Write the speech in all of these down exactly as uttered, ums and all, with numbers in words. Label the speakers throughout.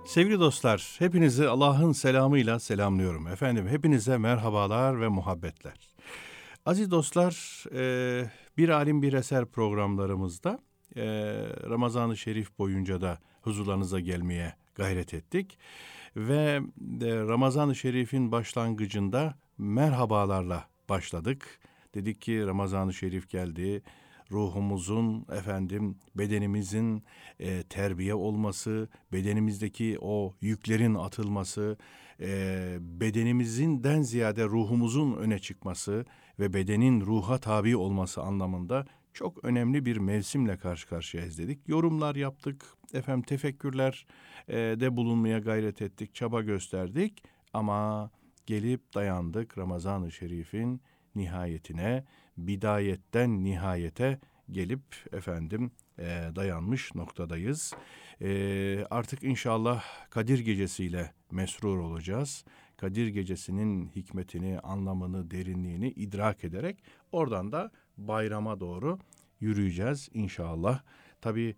Speaker 1: Sevgili dostlar, hepinizi Allah'ın selamıyla selamlıyorum. Efendim, hepinize merhabalar ve muhabbetler. Aziz dostlar, e, Bir Alim Bir Eser programlarımızda e, Ramazan-ı Şerif boyunca da huzurlarınıza gelmeye gayret ettik. Ve e, Ramazan-ı Şerif'in başlangıcında merhabalarla başladık. Dedik ki Ramazan-ı Şerif geldi. Ruhumuzun, efendim, bedenimizin e, terbiye olması, bedenimizdeki o yüklerin atılması, e, bedenimizden ziyade ruhumuzun öne çıkması ve bedenin ruha tabi olması anlamında çok önemli bir mevsimle karşı karşıyayız dedik. Yorumlar yaptık, efendim tefekkürler e, de bulunmaya gayret ettik, çaba gösterdik ama gelip dayandık Ramazan-ı Şerif'in nihayetine, bidayetten nihayete gelip efendim e, dayanmış noktadayız. E, artık inşallah Kadir Gecesi'yle mesrur olacağız. Kadir Gecesi'nin hikmetini, anlamını, derinliğini idrak ederek oradan da bayrama doğru yürüyeceğiz inşallah. Tabii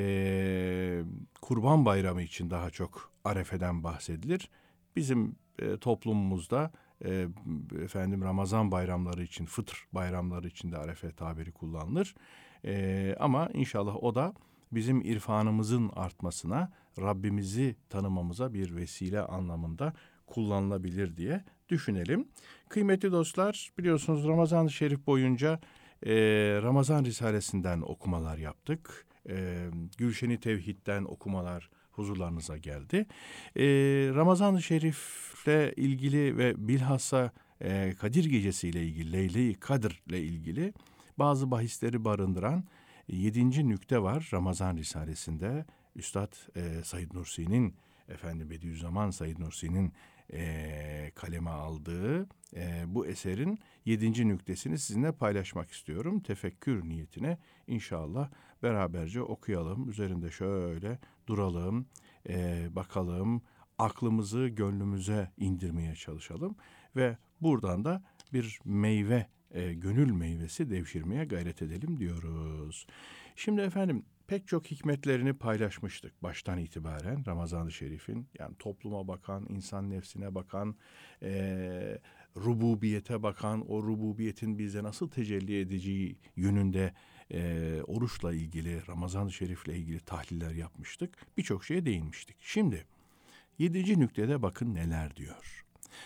Speaker 1: e, Kurban Bayramı için daha çok Arefe'den bahsedilir. Bizim e, toplumumuzda e, efendim Ramazan bayramları için, fıtr bayramları için de Arefe tabiri kullanılır. E, ama inşallah o da bizim irfanımızın artmasına, Rabbimizi tanımamıza bir vesile anlamında kullanılabilir diye düşünelim. Kıymetli dostlar, biliyorsunuz Ramazan-ı Şerif boyunca e, Ramazan Risalesinden okumalar yaptık. E, Gülşen-i Tevhid'den okumalar huzurlarınıza geldi. Ee, Ramazan-ı Şerif'le ilgili ve bilhassa e, Kadir Gecesi ile ilgili, Leyle-i Kadr ile ilgili bazı bahisleri barındıran yedinci nükte var Ramazan Risalesi'nde. Üstad e, Said Nursi'nin, efendim Bediüzzaman Said Nursi'nin e, kaleme aldığı e, bu eserin yedinci nüktesini sizinle paylaşmak istiyorum. Tefekkür niyetine inşallah beraberce okuyalım. Üzerinde şöyle duralım, e, bakalım, aklımızı gönlümüze indirmeye çalışalım ve buradan da bir meyve, e, gönül meyvesi devşirmeye gayret edelim diyoruz. Şimdi efendim pek çok hikmetlerini paylaşmıştık baştan itibaren Ramazan-ı Şerif'in. Yani topluma bakan, insan nefsine bakan, e, rububiyete bakan, o rububiyetin bize nasıl tecelli edeceği yönünde e, oruçla ilgili, Ramazan-ı Şerif'le ilgili tahliller yapmıştık. Birçok şeye değinmiştik. Şimdi yedinci nüktede bakın neler diyor.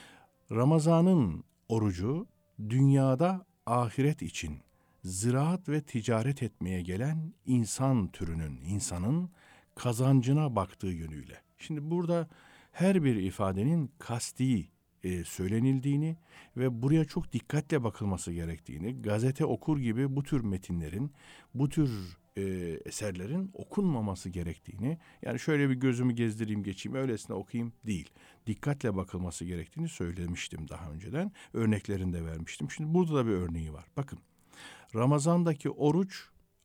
Speaker 1: Ramazan'ın orucu dünyada ahiret için ziraat ve ticaret etmeye gelen insan türünün, insanın kazancına baktığı yönüyle. Şimdi burada her bir ifadenin kasti e, söylenildiğini ve buraya çok dikkatle bakılması gerektiğini, gazete okur gibi bu tür metinlerin, bu tür e, eserlerin okunmaması gerektiğini, yani şöyle bir gözümü gezdireyim geçeyim öylesine okuyayım değil. Dikkatle bakılması gerektiğini söylemiştim daha önceden. Örneklerini de vermiştim. Şimdi burada da bir örneği var. Bakın. Ramazandaki oruç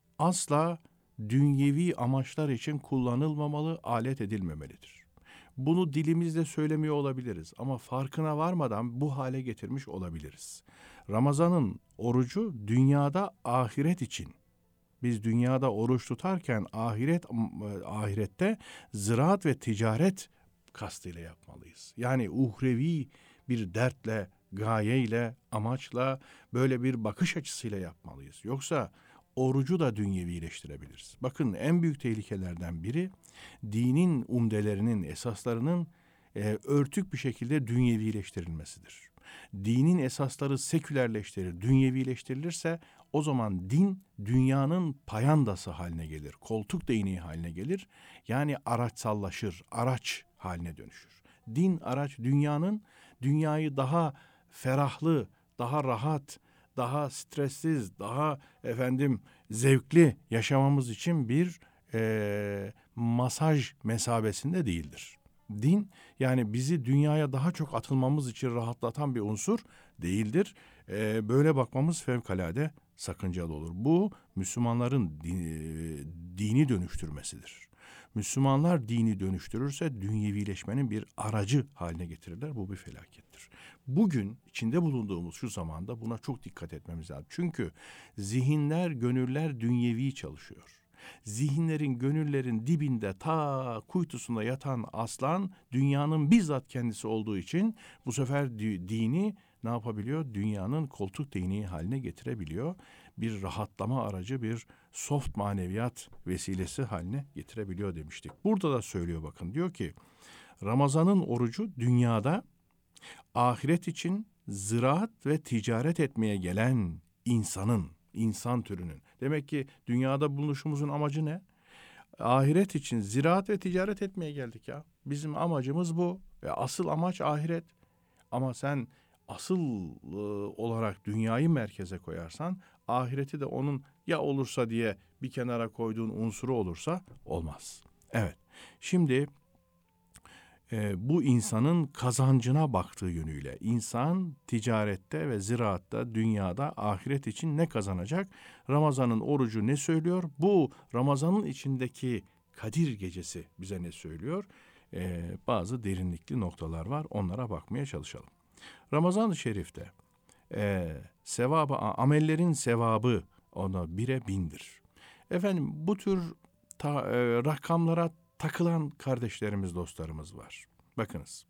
Speaker 1: asla dünyevi amaçlar için kullanılmamalı, alet edilmemelidir. Bunu dilimizle söylemiyor olabiliriz ama farkına varmadan bu hale getirmiş olabiliriz. Ramazanın orucu dünyada ahiret için. Biz dünyada oruç tutarken ahiret ahirette ziraat ve ticaret kastıyla yapmalıyız. Yani uhrevi bir dertle, gayeyle, amaçla, böyle bir bakış açısıyla yapmalıyız. Yoksa orucu da dünyevileştirebiliriz. Bakın en büyük tehlikelerden biri dinin umdelerinin, esaslarının e, örtük bir şekilde dünyevileştirilmesidir. Dinin esasları sekülerleştirir, dünyevileştirilirse o zaman din dünyanın payandası haline gelir, koltuk değneği haline gelir. Yani araçsallaşır, araç haline dönüşür. Din araç, dünyanın dünyayı daha ferahlı, daha rahat, daha stressiz, daha efendim zevkli yaşamamız için bir e, masaj mesabesinde değildir. Din yani bizi dünyaya daha çok atılmamız için rahatlatan bir unsur değildir. E, böyle bakmamız fevkalade sakıncalı olur. Bu Müslümanların dini, dini dönüştürmesidir. Müslümanlar dini dönüştürürse dünyevileşmenin bir aracı haline getirirler. Bu bir felakettir. Bugün içinde bulunduğumuz şu zamanda buna çok dikkat etmemiz lazım. Çünkü zihinler, gönüller dünyevi çalışıyor. zihinlerin, gönüllerin dibinde, ta kuytusunda yatan aslan dünyanın bizzat kendisi olduğu için bu sefer dini ne yapabiliyor? Dünyanın koltuk değneği haline getirebiliyor. Bir rahatlama aracı, bir soft maneviyat vesilesi haline getirebiliyor demiştik. Burada da söylüyor bakın, diyor ki Ramazan'ın orucu dünyada ahiret için ziraat ve ticaret etmeye gelen insanın, insan türünün. Demek ki dünyada bulunuşumuzun amacı ne? Ahiret için ziraat ve ticaret etmeye geldik ya. Bizim amacımız bu. Ve asıl amaç ahiret. Ama sen asıl e, olarak dünyayı merkeze koyarsan, ahireti de onun ya olursa diye bir kenara koyduğun unsuru olursa olmaz. Evet, şimdi e, bu insanın kazancına baktığı yönüyle, insan ticarette ve ziraatta, dünyada ahiret için ne kazanacak? Ramazan'ın orucu ne söylüyor? Bu Ramazan'ın içindeki Kadir Gecesi bize ne söylüyor? E, bazı derinlikli noktalar var, onlara bakmaya çalışalım. Ramazan-ı Şerif'te e, sevabı, amellerin sevabı ona bire bindir. Efendim bu tür ta, e, rakamlara takılan kardeşlerimiz, dostlarımız var. Bakınız,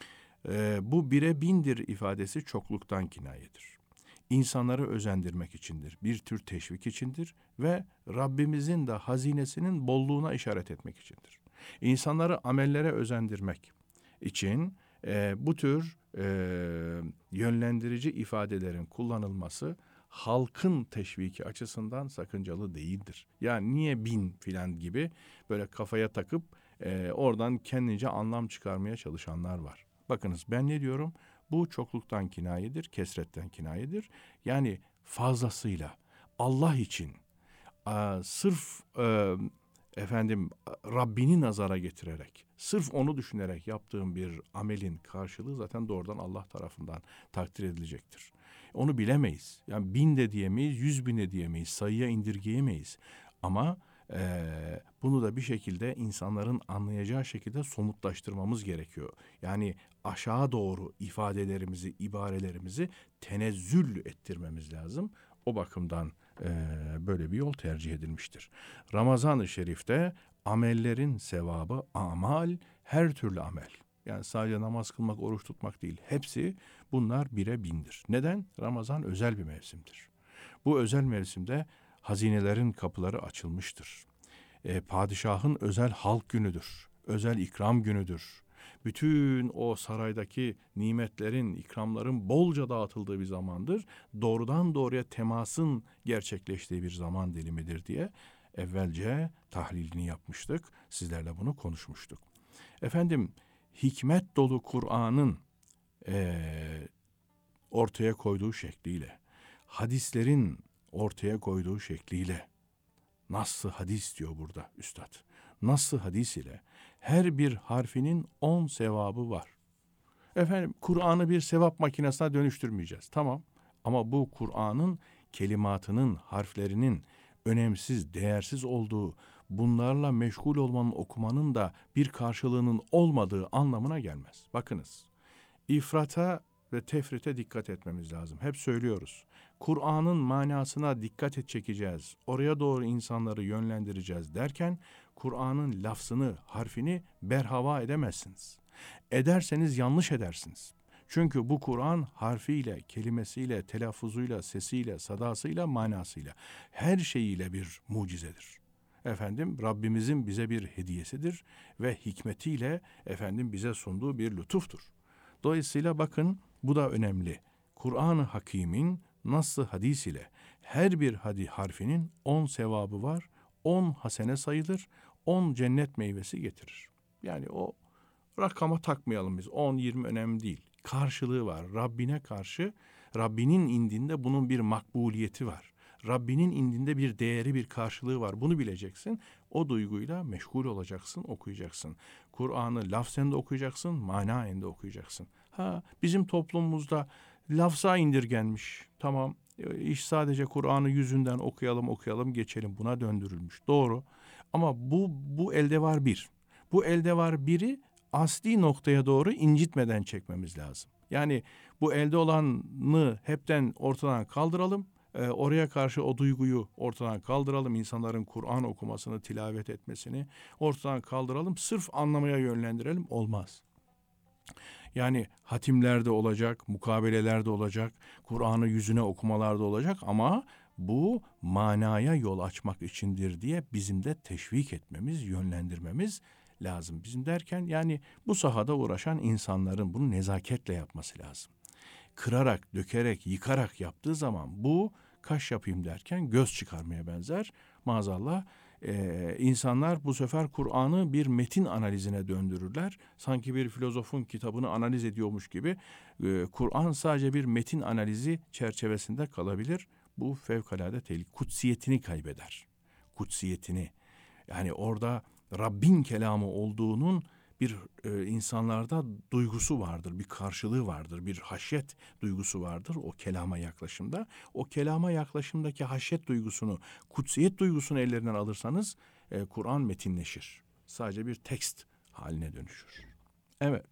Speaker 1: e, bu bire bindir ifadesi çokluktan kinayedir. İnsanları özendirmek içindir, bir tür teşvik içindir ve Rabbimizin de hazinesinin bolluğuna işaret etmek içindir. İnsanları amellere özendirmek için e, bu tür e, yönlendirici ifadelerin kullanılması halkın teşviki açısından sakıncalı değildir. Yani niye bin filan gibi böyle kafaya takıp e, oradan kendince anlam çıkarmaya çalışanlar var. Bakınız ben ne diyorum? Bu çokluktan kinayedir, kesretten kinayedir. Yani fazlasıyla Allah için a, sırf e, efendim Rabbini nazara getirerek, sırf onu düşünerek yaptığım bir amelin karşılığı zaten doğrudan Allah tarafından takdir edilecektir. Onu bilemeyiz. Yani bin de diyemeyiz, yüz bin de diyemeyiz, sayıya indirgeyemeyiz. Ama e, bunu da bir şekilde insanların anlayacağı şekilde somutlaştırmamız gerekiyor. Yani aşağı doğru ifadelerimizi, ibarelerimizi tenezzül ettirmemiz lazım. O bakımdan e, böyle bir yol tercih edilmiştir. Ramazan-ı Şerif'te amellerin sevabı, amal, her türlü amel. Yani sadece namaz kılmak, oruç tutmak değil. Hepsi bunlar bire bindir. Neden? Ramazan özel bir mevsimdir. Bu özel mevsimde hazinelerin kapıları açılmıştır. E, padişahın özel halk günüdür. Özel ikram günüdür. Bütün o saraydaki nimetlerin, ikramların bolca dağıtıldığı bir zamandır. Doğrudan doğruya temasın gerçekleştiği bir zaman dilimidir diye evvelce tahlilini yapmıştık. Sizlerle bunu konuşmuştuk. Efendim, hikmet dolu Kur'an'ın e, ortaya koyduğu şekliyle, hadislerin ortaya koyduğu şekliyle, nasıl hadis diyor burada üstad, nasıl hadis ile her bir harfinin on sevabı var. Efendim Kur'an'ı bir sevap makinesine dönüştürmeyeceğiz. Tamam, ama bu Kur'an'ın kelimatının, harflerinin önemsiz, değersiz olduğu, bunlarla meşgul olmanın, okumanın da bir karşılığının olmadığı anlamına gelmez. Bakınız, ifrata ve tefrite dikkat etmemiz lazım. Hep söylüyoruz. Kur'an'ın manasına dikkat et çekeceğiz. Oraya doğru insanları yönlendireceğiz derken Kur'an'ın lafzını, harfini berhava edemezsiniz. Ederseniz yanlış edersiniz. Çünkü bu Kur'an harfiyle, kelimesiyle, telaffuzuyla, sesiyle, sadasıyla, manasıyla, her şeyiyle bir mucizedir. Efendim Rabbimizin bize bir hediyesidir ve hikmetiyle efendim bize sunduğu bir lütuftur. Dolayısıyla bakın bu da önemli. Kur'an-ı Hakîm'in nasıl hadis ile her bir hadi harfinin on sevabı var, on hasene sayılır, on cennet meyvesi getirir. Yani o rakama takmayalım biz. on yirmi önemli değil. Karşılığı var. Rabbine karşı, Rabbinin indinde bunun bir makbuliyeti var. Rabbinin indinde bir değeri, bir karşılığı var. Bunu bileceksin. O duyguyla meşgul olacaksın, okuyacaksın. Kur'an'ı lafzen de okuyacaksın, manaen de okuyacaksın. Ha, bizim toplumumuzda lafza indirgenmiş. Tamam, iş sadece Kur'an'ı yüzünden okuyalım, okuyalım, geçelim. Buna döndürülmüş. Doğru. Ama bu bu elde var bir. Bu elde var biri asli noktaya doğru incitmeden çekmemiz lazım. Yani bu elde olanı hepten ortadan kaldıralım. e, oraya karşı o duyguyu ortadan kaldıralım. İnsanların Kur'an okumasını, tilavet etmesini ortadan kaldıralım. Sırf anlamaya yönlendirelim. Olmaz. Yani hatimlerde olacak, mukabelelerde olacak, Kur'an'ı yüzüne okumalarda olacak ama bu manaya yol açmak içindir diye bizim de teşvik etmemiz, yönlendirmemiz lazım. Bizim derken yani bu sahada uğraşan insanların bunu nezaketle yapması lazım. Kırarak, dökerek, yıkarak yaptığı zaman bu kaş yapayım derken göz çıkarmaya benzer. Maazallah e, insanlar bu sefer Kur'an'ı bir metin analizine döndürürler. Sanki bir filozofun kitabını analiz ediyormuş gibi e, Kur'an sadece bir metin analizi çerçevesinde kalabilir. Bu fevkalade tehlikeli. Kutsiyetini kaybeder. Kutsiyetini. Yani orada Rabbin kelamı olduğunun bir e, insanlarda duygusu vardır, bir karşılığı vardır, bir haşyet duygusu vardır o kelama yaklaşımda. O kelama yaklaşımdaki haşyet duygusunu, kutsiyet duygusunu ellerinden alırsanız e, Kur'an metinleşir. Sadece bir tekst haline dönüşür. Evet.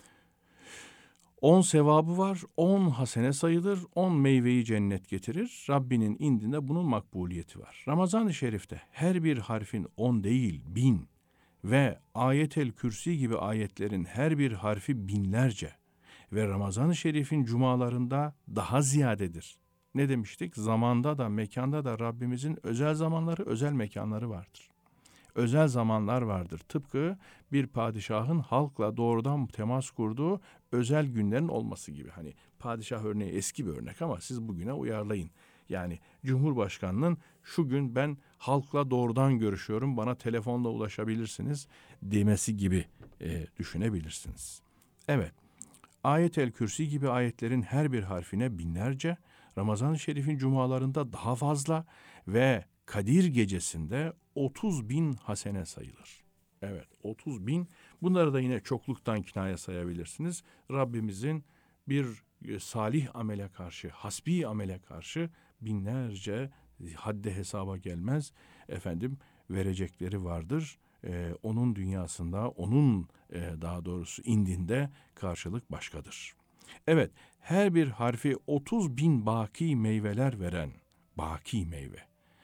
Speaker 1: On sevabı var, on hasene sayılır, on meyveyi cennet getirir. Rabbinin indinde bunun makbuliyeti var. Ramazan-ı Şerif'te her bir harfin on değil, bin ve Ayet-el Kürsi gibi ayetlerin her bir harfi binlerce ve Ramazan-ı Şerif'in cumalarında daha ziyadedir. Ne demiştik? Zamanda da mekanda da Rabbimizin özel zamanları, özel mekanları vardır. Özel zamanlar vardır. Tıpkı bir padişahın halkla doğrudan temas kurduğu özel günlerin olması gibi. Hani padişah örneği eski bir örnek ama siz bugüne uyarlayın. Yani Cumhurbaşkanının şu gün ben halkla doğrudan görüşüyorum, bana telefonla ulaşabilirsiniz demesi gibi e, düşünebilirsiniz. Evet, Ayet-el Kürsi gibi ayetlerin her bir harfine binlerce, Ramazan-ı Şerif'in cumalarında daha fazla ve Kadir gecesinde otuz bin hasene sayılır. Evet, otuz bin. Bunları da yine çokluktan kinaya sayabilirsiniz. Rabbimizin bir salih amele karşı, hasbi amele karşı binlerce hadde hesaba gelmez efendim verecekleri vardır. Ee, onun dünyasında, onun e, daha doğrusu indinde karşılık başkadır. Evet, her bir harfi otuz bin baki meyveler veren, baki meyve.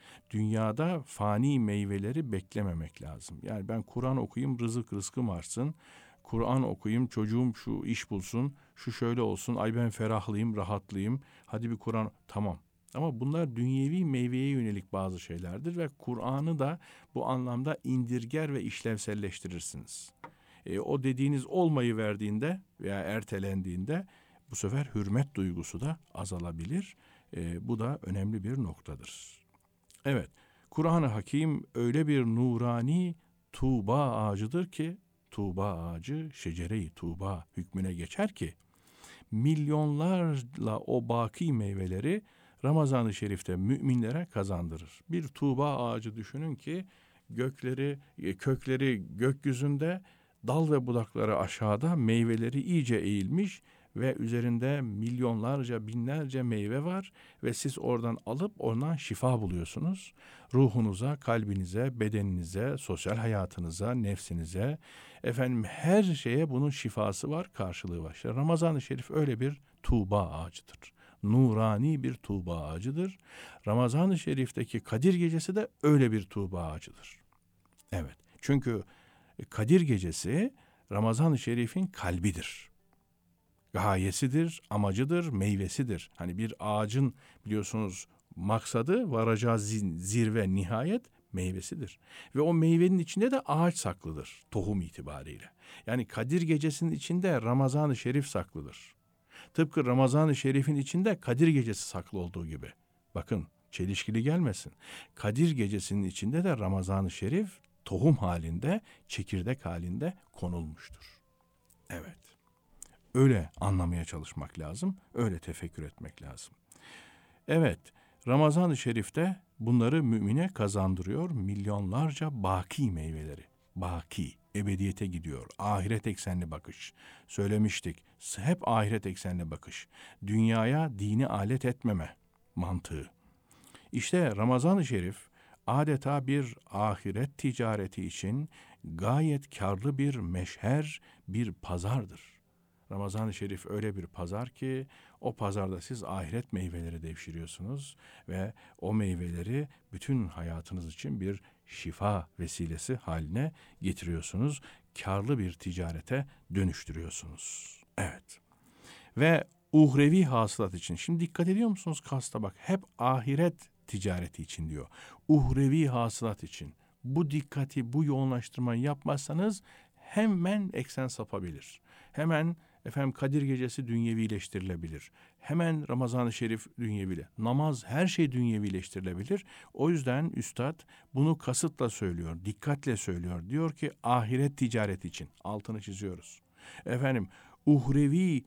Speaker 1: Dünyada fani meyveleri beklememek lazım. Yani ben Kur'an okuyayım, rızık rızkım artsın. Kur'an okuyayım, çocuğum şu iş bulsun, şu şöyle olsun, ay ben ferahlayayım, rahatlayayım. Hadi bir Kur'an, tamam. Ama bunlar dünyevi meyveye yönelik bazı şeylerdir ve Kur'an'ı da bu anlamda indirger ve işlevselleştirirsiniz. E, o dediğiniz olmayı verdiğinde veya ertelendiğinde bu sefer hürmet duygusu da azalabilir. E, bu da önemli bir noktadır. Evet, Kur'an-ı Hakim öyle bir nurani Tuğba ağacıdır ki, Tuğba ağacı şecere-i Tuğba hükmüne geçer ki, milyonlarla o baki meyveleri Ramazan-ı Şerif'te müminlere kazandırır. Bir Tuğba ağacı düşünün ki, gökleri, kökleri gökyüzünde, dal ve budakları aşağıda, meyveleri iyice eğilmiş ve üzerinde milyonlarca, binlerce meyve var ve siz oradan alıp ondan şifa buluyorsunuz. Ruhunuza, kalbinize, bedeninize, sosyal hayatınıza, nefsinize, efendim her şeye bunun şifası var, karşılığı var. İşte Ramazan-ı Şerif öyle bir tuğba ağacıdır. Nurani bir tuğba ağacıdır. Ramazan-ı Şerif'teki Kadir Gecesi de öyle bir tuğba ağacıdır. Evet, çünkü Kadir Gecesi Ramazan-ı Şerif'in kalbidir. Gayesidir, amacıdır, meyvesidir. Hani bir ağacın biliyorsunuz maksadı, varacağı zirve, nihayet meyvesidir. Ve o meyvenin içinde de ağaç saklıdır tohum itibariyle. Yani Kadir Gecesi'nin içinde Ramazan-ı Şerif saklıdır. Tıpkı Ramazan-ı Şerif'in içinde Kadir Gecesi saklı olduğu gibi. Bakın çelişkili gelmesin. Kadir Gecesi'nin içinde de Ramazan-ı Şerif tohum halinde, çekirdek halinde konulmuştur. Evet. Öyle anlamaya çalışmak lazım, öyle tefekkür etmek lazım. Evet, Ramazan-ı Şerif'te bunları mümine kazandırıyor, milyonlarca baki meyveleri. Baki, ebediyete gidiyor, ahiret eksenli bakış. Söylemiştik, hep ahiret eksenli bakış. Dünyaya dini alet etmeme mantığı. İşte Ramazan-ı Şerif adeta bir ahiret ticareti için gayet karlı bir meşher, bir pazardır. Ramazan-ı Şerif öyle bir pazar ki o pazarda siz ahiret meyveleri devşiriyorsunuz ve o meyveleri bütün hayatınız için bir şifa vesilesi haline getiriyorsunuz. Kârlı bir ticarete dönüştürüyorsunuz. Evet. Ve uhrevi hasılat için. Şimdi dikkat ediyor musunuz kasta bak. Hep ahiret ticareti için diyor. Uhrevi hasılat için. Bu dikkati, bu yoğunlaştırmayı yapmazsanız hemen eksen sapabilir. Hemen efendim Kadir Gecesi dünyevileştirilebilir. Hemen Ramazan-ı Şerif dünyeviyle. Namaz, her şey dünyevileştirilebilir. O yüzden üstad bunu kasıtla söylüyor, dikkatle söylüyor. Diyor ki ahiret ticareti için. Altını çiziyoruz. Efendim uhrevi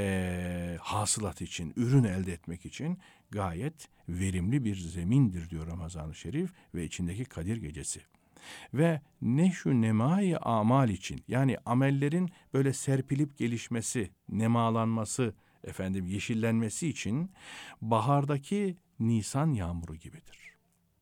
Speaker 1: e, hasılat için, ürün elde etmek için gayet verimli bir zemindir diyor Ramazan-ı Şerif ve içindeki Kadir Gecesi. Ve neşü nemai amal için, yani amellerin böyle serpilip gelişmesi, nemalanması, efendim yeşillenmesi için bahardaki Nisan yağmuru gibidir.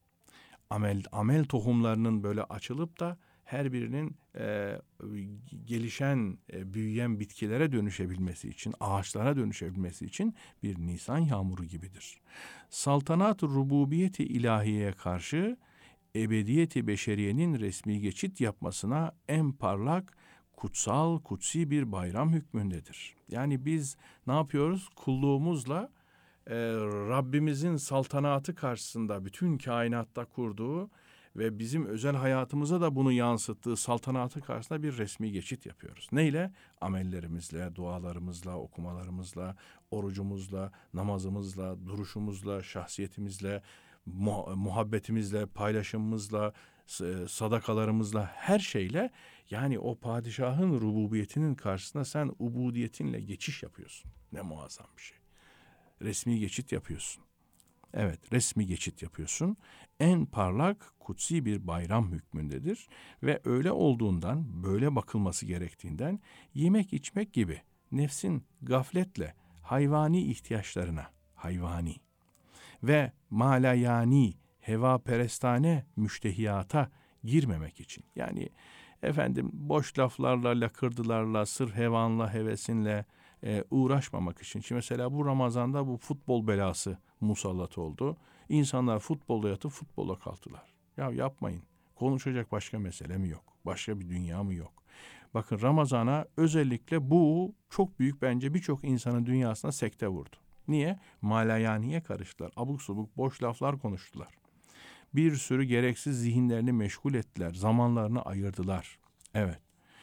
Speaker 1: Amel amel tohumlarının böyle açılıp da her birinin e, gelişen, e, büyüyen bitkilere dönüşebilmesi için, ağaçlara dönüşebilmesi için bir Nisan yağmuru gibidir. Saltanat-ı rububiyeti ilahiyeye karşı ebediyeti beşeriyenin resmi geçit yapmasına en parlak, kutsal, kutsi bir bayram hükmündedir. Yani biz ne yapıyoruz? Kulluğumuzla e, Rabbimizin saltanatı karşısında bütün kainatta kurduğu ve bizim özel hayatımıza da bunu yansıttığı saltanatı karşısında bir resmi geçit yapıyoruz. Neyle? Amellerimizle, dualarımızla, okumalarımızla, orucumuzla, namazımızla, duruşumuzla, şahsiyetimizle, muhabbetimizle, paylaşımımızla, sadakalarımızla, her şeyle, yani o padişahın rububiyetinin karşısında sen ubudiyetinle geçiş yapıyorsun. Ne muazzam bir şey. Resmi geçit yapıyorsun. Evet, resmi geçit yapıyorsun. En parlak, kutsi bir bayram hükmündedir ve öyle olduğundan, böyle bakılması gerektiğinden yemek içmek gibi nefsin gafletle hayvani ihtiyaçlarına, hayvani ve malayani, heva perestane müştehiyata girmemek için. Yani efendim boş laflarla, lakırdılarla, sırf hevanla, hevesinle e, uğraşmamak için. Şimdi mesela bu Ramazan'da bu futbol belası musallat oldu. İnsanlar futbolda yatıp futbola kalktılar. Ya yapmayın. Konuşacak başka mesele mi yok? Başka bir dünya mı yok? Bakın Ramazan'a özellikle bu çok büyük, bence birçok insanın dünyasına sekte vurdu. Niye? Malayaniye karıştılar. Abuk subuk boş laflar konuştular. Bir sürü gereksiz zihinlerini meşgul ettiler. Zamanlarını ayırdılar. Evet.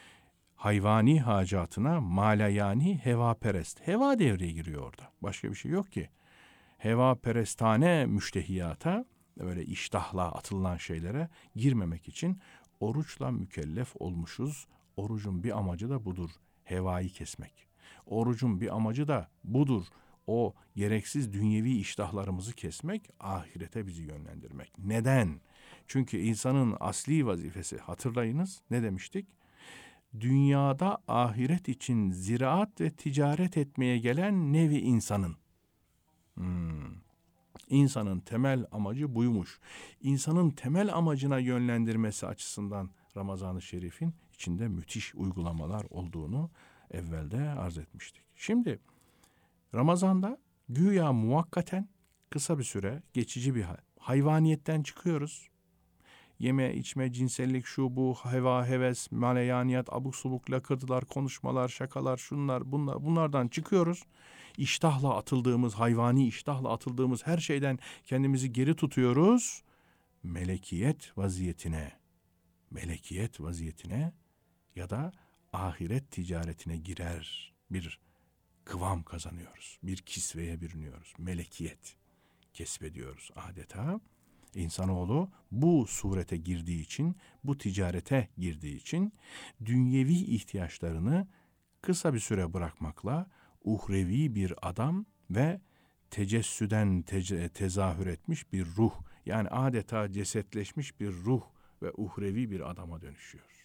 Speaker 1: Hayvani hacatına malayani hevaperest. Heva devreye giriyor orada. Başka bir şey yok ki. Hevaperestane müştehiyata, böyle iştahla atılan şeylere girmemek için oruçla mükellef olmuşuz. Orucun bir amacı da budur. Hevayı kesmek. Orucun bir amacı da budur. O gereksiz dünyevi iştahlarımızı kesmek, ahirete bizi yönlendirmek. Neden? Çünkü insanın asli vazifesi, hatırlayınız ne demiştik? Dünyada ahiret için ziraat ve ticaret etmeye gelen nevi insanın. Hmm. İnsanın temel amacı buymuş. İnsanın temel amacına yönlendirmesi açısından Ramazan-ı Şerif'in içinde müthiş uygulamalar olduğunu evvelde arz etmiştik. Şimdi Ramazan'da güya muvakkaten kısa bir süre, geçici bir hayvaniyetten çıkıyoruz. Yeme, içme, cinsellik, şu bu, heva, heves, maleyaniyat, abuk subuk, lakırdılar, konuşmalar, şakalar, şunlar, bunlar, bunlardan çıkıyoruz. İştahla atıldığımız, hayvani iştahla atıldığımız her şeyden kendimizi geri tutuyoruz. Melekiyet vaziyetine, melekiyet vaziyetine ya da ahiret ticaretine girer bir kıvam kazanıyoruz. Bir kisveye bürünüyoruz. Melekiyet kesbediyoruz adeta. İnsanoğlu bu surete girdiği için, bu ticarete girdiği için dünyevi ihtiyaçlarını kısa bir süre bırakmakla uhrevi bir adam ve tecessüden tece- tezahür etmiş bir ruh, yani adeta cesetleşmiş bir ruh ve uhrevi bir adama dönüşüyor.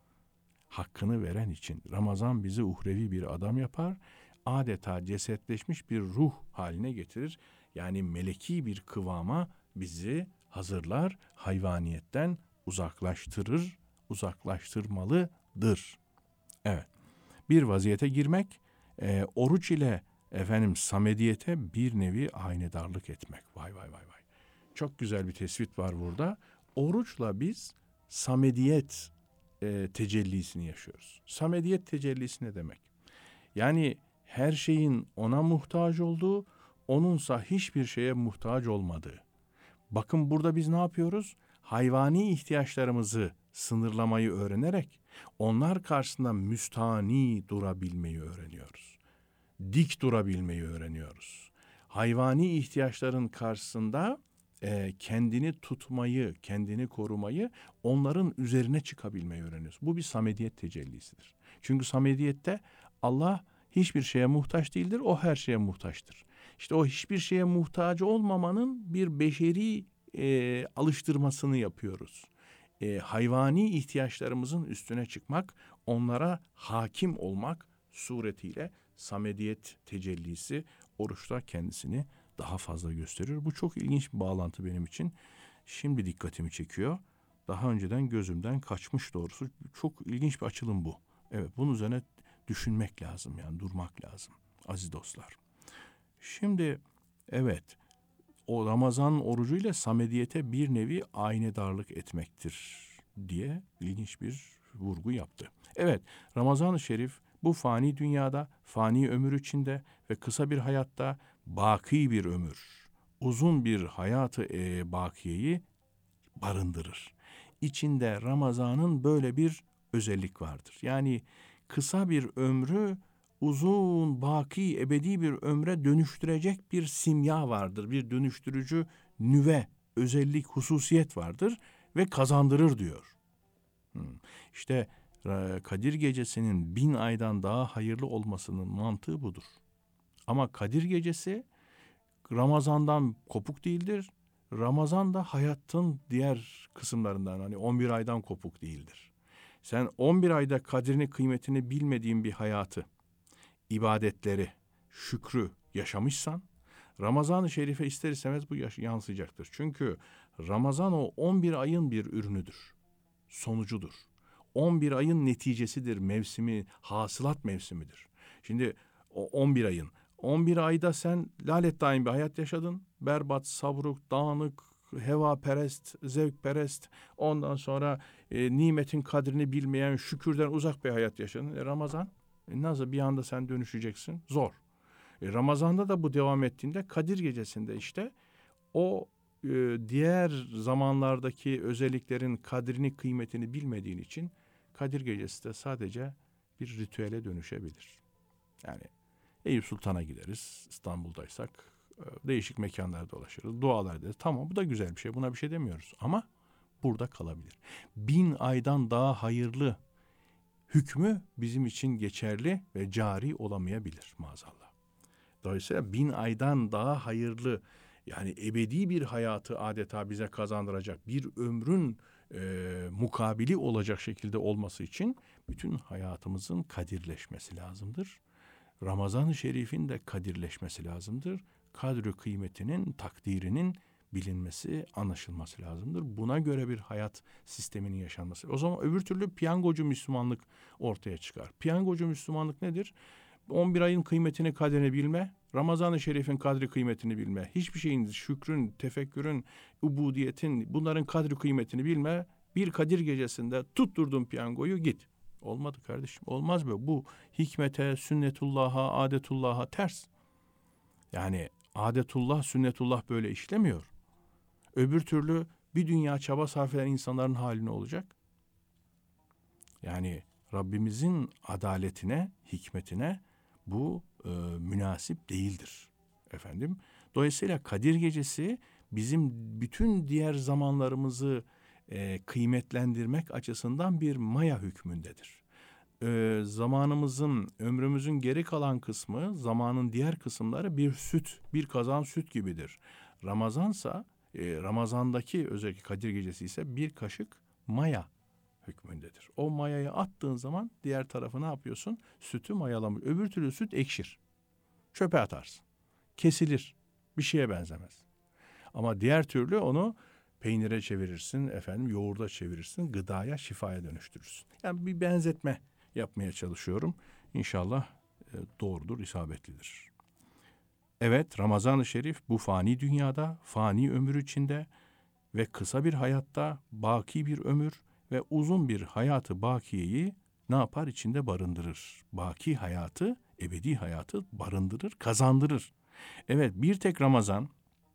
Speaker 1: Hakkını veren için Ramazan bizi uhrevi bir adam yapar, adeta cesetleşmiş bir ruh haline getirir. Yani meleki bir kıvama bizi hazırlar, hayvaniyetten uzaklaştırır, uzaklaştırmalıdır. Evet, bir vaziyete girmek, E, oruç ile efendim samediyete bir nevi aynedarlık etmek. Vay vay vay vay. Çok güzel bir tespit var burada. Oruçla biz samediyet e, tecellisini yaşıyoruz. Samediyet tecellisi ne demek? Yani her şeyin ona muhtaç olduğu, onunsa hiçbir şeye muhtaç olmadığı. Bakın burada biz ne yapıyoruz? Hayvani ihtiyaçlarımızı sınırlamayı öğrenerek onlar karşısında müstani durabilmeyi öğreniyoruz. Dik durabilmeyi öğreniyoruz. Hayvani ihtiyaçların karşısında e, kendini tutmayı, kendini korumayı, onların üzerine çıkabilmeyi öğreniyoruz. Bu bir samediyet tecellisidir. Çünkü samediyette Allah hiçbir şeye muhtaç değildir, o her şeye muhtaçtır. İşte o hiçbir şeye muhtaç olmamanın bir beşeri e, alıştırmasını yapıyoruz. E, hayvani ihtiyaçlarımızın üstüne çıkmak, onlara hakim olmak suretiyle samediyet tecellisi oruçta kendisini daha fazla gösteriyor. Bu çok ilginç bir bağlantı benim için. Şimdi dikkatimi çekiyor. Daha önceden gözümden kaçmış doğrusu. Çok ilginç bir açılım bu. Evet, bunun üzerine düşünmek lazım, yani durmak lazım aziz dostlar. Şimdi evet, o Ramazan orucuyla samediyete bir nevi aynedarlık etmektir diye ilginç bir vurgu yaptı. Evet, Ramazan-ı Şerif bu fani dünyada, fani ömür içinde ve kısa bir hayatta baki bir ömür, uzun bir hayatı e, bakiyeyi barındırır. İçinde Ramazan'ın böyle bir özellik vardır. Yani kısa bir ömrü uzun, baki, ebedi bir ömre dönüştürecek bir simya vardır. Bir dönüştürücü nüve, özellik, hususiyet vardır ve kazandırır diyor. Hmm. İşte Kadir Gecesi'nin bin aydan daha hayırlı olmasının mantığı budur. Ama Kadir Gecesi Ramazan'dan kopuk değildir. Ramazan da hayatın diğer kısımlarından, hani on bir aydan kopuk değildir. Sen on bir ayda kadrini, kıymetini bilmediğin bir hayatı, ibadetleri, şükrü yaşamışsan, Ramazan-ı Şerif'e ister istemez bu yansıyacaktır. Çünkü Ramazan o on bir ayın bir ürünüdür, sonucudur. on bir ayın neticesidir, mevsimi, hasılat mevsimidir. Şimdi o on bir ayın, on bir ayda sen lalet daim bir hayat yaşadın. Berbat, savruk, dağınık, heva perest, zevk perest, ondan sonra e, nimetin kadrini bilmeyen, şükürden uzak bir hayat yaşadın. E, Ramazan, e, nasıl bir anda sen dönüşeceksin? Zor. E, Ramazan'da da bu devam ettiğinde Kadir Gecesi'nde işte o e, diğer zamanlardaki özelliklerin kadrini, kıymetini bilmediğin için Kadir Gecesi de sadece bir ritüele dönüşebilir. Yani Eyüp Sultan'a gideriz İstanbul'daysak, değişik mekanlarda dolaşırız, dualar ederiz. Tamam, bu da güzel bir şey, buna bir şey demiyoruz ama burada kalabilir. Bin aydan daha hayırlı hükmü bizim için geçerli ve cari olamayabilir maazallah. Dolayısıyla bin aydan daha hayırlı, yani ebedi bir hayatı adeta bize kazandıracak bir ömrün e, mukabili olacak şekilde olması için bütün hayatımızın kadirleşmesi lazımdır. Ramazan-ı Şerif'in de kadirleşmesi lazımdır. Kadri kıymetinin, takdirinin bilinmesi, anlaşılması lazımdır. Buna göre bir hayat sisteminin yaşanması. O zaman öbür türlü piyangocu Müslümanlık ortaya çıkar. Piyangocu Müslümanlık nedir? on bir ayın kıymetini, kadrini bilme, Ramazan-ı Şerif'in kadri kıymetini bilme, hiçbir şeyin, şükrün, tefekkürün, ubudiyetin, bunların kadri kıymetini bilme, bir Kadir Gecesi'nde tutturdun piyangoyu, git. Olmadı kardeşim, olmaz böyle. Bu hikmete, sünnetullah'a, adetullah'a ters. Yani adetullah, sünnetullah böyle işlemiyor. Öbür türlü bir dünya çaba sarf eden insanların hali ne olacak? Yani Rabbimizin adaletine, hikmetine bu e, münasip değildir efendim. Dolayısıyla Kadir Gecesi bizim bütün diğer zamanlarımızı e, kıymetlendirmek açısından bir maya hükmündedir. E, zamanımızın, ömrümüzün geri kalan kısmı, zamanın diğer kısımları bir süt, bir kazan süt gibidir. Ramazansa, e, Ramazandaki özellikle Kadir Gecesi ise bir kaşık maya hükmündedir. O mayayı attığın zaman diğer tarafı ne yapıyorsun? Sütü mayalamış. Öbür türlü süt ekşir. Çöpe atarsın. Kesilir. Bir şeye benzemez. Ama diğer türlü onu peynire çevirirsin, efendim yoğurda çevirirsin, gıdaya, şifaya dönüştürürsün. Yani bir benzetme yapmaya çalışıyorum. İnşallah doğrudur, isabetlidir. Evet, Ramazan-ı Şerif bu fani dünyada, fani ömür içinde ve kısa bir hayatta baki bir ömür ve uzun bir hayatı bakiyeyi ne yapar? İçinde barındırır. Baki hayatı, ebedi hayatı barındırır, kazandırır. Evet, bir tek Ramazan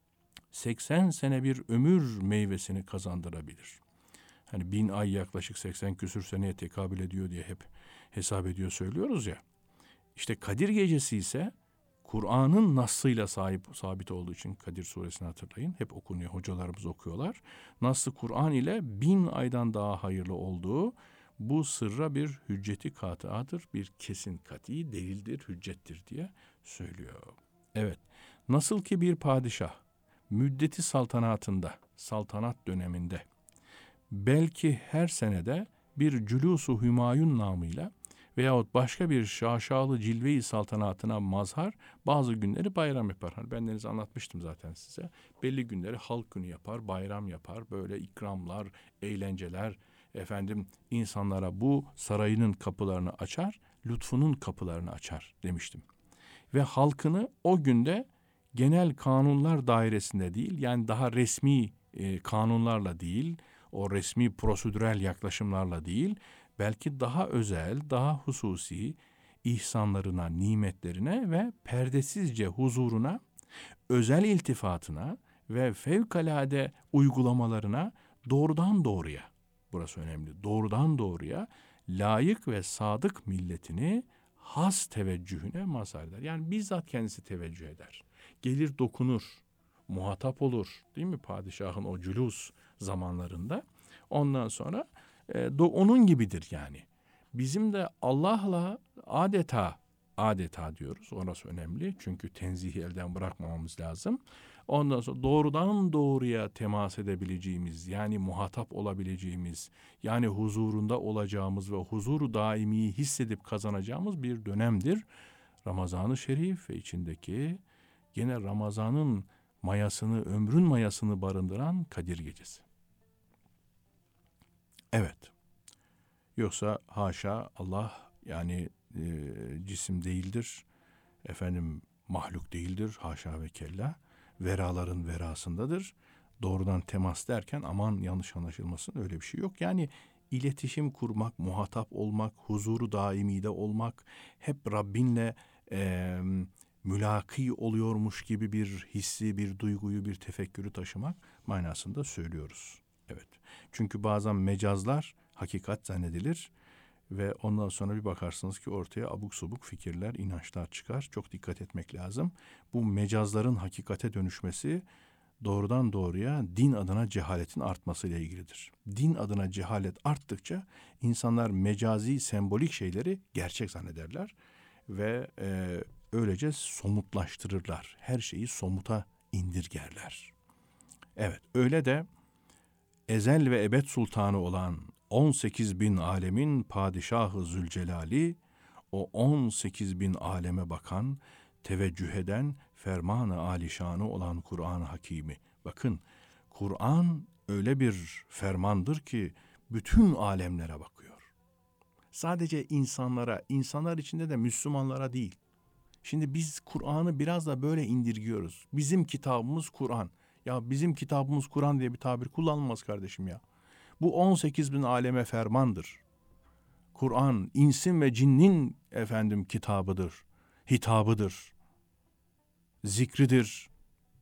Speaker 1: seksen sene bir ömür meyvesini kazandırabilir. Hani bin ay yaklaşık seksen küsür seneye tekabül ediyor diye hep hesap ediyor söylüyoruz ya. İşte Kadir Gecesi ise Kur'an'ın nassıyla sahip, sabit olduğu için Kadir Suresini hatırlayın. Hep okunuyor, hocalarımız okuyorlar. Nasıl Kur'an ile bin aydan daha hayırlı olduğu bu sırra bir hücceti katıadır, bir kesin kati delildir, hüccettir diye söylüyor. Evet, nasıl ki bir padişah müddeti saltanatında, saltanat döneminde belki her senede bir cülûs-u hümayun namıyla veyahut başka bir şaşalı cilve-i saltanatına mazhar bazı günleri bayram yapar. Hani ben deniz anlatmıştım zaten size. Belli günleri halk günü yapar, bayram yapar, böyle ikramlar, eğlenceler, efendim insanlara bu sarayının kapılarını açar, lütfunun kapılarını açar demiştim. Ve halkını o günde genel kanunlar dairesinde değil, yani daha resmi e, kanunlarla değil, o resmi prosedürel yaklaşımlarla değil, belki daha özel, daha hususi ihsanlarına, nimetlerine ve perdesizce huzuruna, özel iltifatına ve fevkalade uygulamalarına doğrudan doğruya, burası önemli, doğrudan doğruya layık ve sadık milletini has teveccühüne mazhar eder. Yani bizzat kendisi teveccüh eder. Gelir dokunur, muhatap olur değil mi padişahın o cülûs zamanlarında. Ondan sonra e, do, onun gibidir yani. Bizim de Allah'la adeta, adeta diyoruz. Orası önemli. Çünkü tenzihi elden bırakmamamız lazım. Ondan sonra doğrudan doğruya temas edebileceğimiz, yani muhatap olabileceğimiz, yani huzurunda olacağımız ve huzuru daimiyi hissedip kazanacağımız bir dönemdir. Ramazan-ı Şerif ve içindeki gene Ramazan'ın mayasını, ömrün mayasını barındıran Kadir Gecesi. Evet. Yoksa haşa Allah yani e, cisim değildir. Efendim mahluk değildir. Haşa ve kella. Veraların verasındadır. Doğrudan temas derken aman yanlış anlaşılmasın, öyle bir şey yok. Yani iletişim kurmak, muhatap olmak, huzuru daimide olmak, hep Rabbinle e, mülaki oluyormuş gibi bir hissi, bir duyguyu, bir tefekkürü taşımak manasında söylüyoruz. Evet. Çünkü bazen mecazlar hakikat zannedilir ve ondan sonra bir bakarsınız ki ortaya abuk subuk fikirler, inançlar çıkar. Çok dikkat etmek lazım. Bu mecazların hakikate dönüşmesi doğrudan doğruya din adına cehaletin artmasıyla ilgilidir. Din adına cehalet arttıkça insanlar mecazi, sembolik şeyleri gerçek zannederler ve e, öylece somutlaştırırlar. Her şeyi somuta indirgerler. Evet, öyle de ezel ve ebed sultanı olan on sekiz bin alemin padişahı Zülcelali, o on sekiz bin aleme bakan, teveccüh eden, ferman-ı alişanı olan Kur'an-ı Hakîm'i. Bakın, Kur'an öyle bir fermandır ki bütün alemlere bakıyor. Sadece insanlara, insanlar içinde de Müslümanlara değil. Şimdi biz Kur'an'ı biraz da böyle indirgiyoruz. Bizim kitabımız Kur'an. Ya bizim kitabımız Kur'an diye bir tabir kullanılmaz kardeşim ya. Bu on sekiz bin aleme fermandır. Kur'an insin ve cinnin efendim kitabıdır, hitabıdır, zikridir.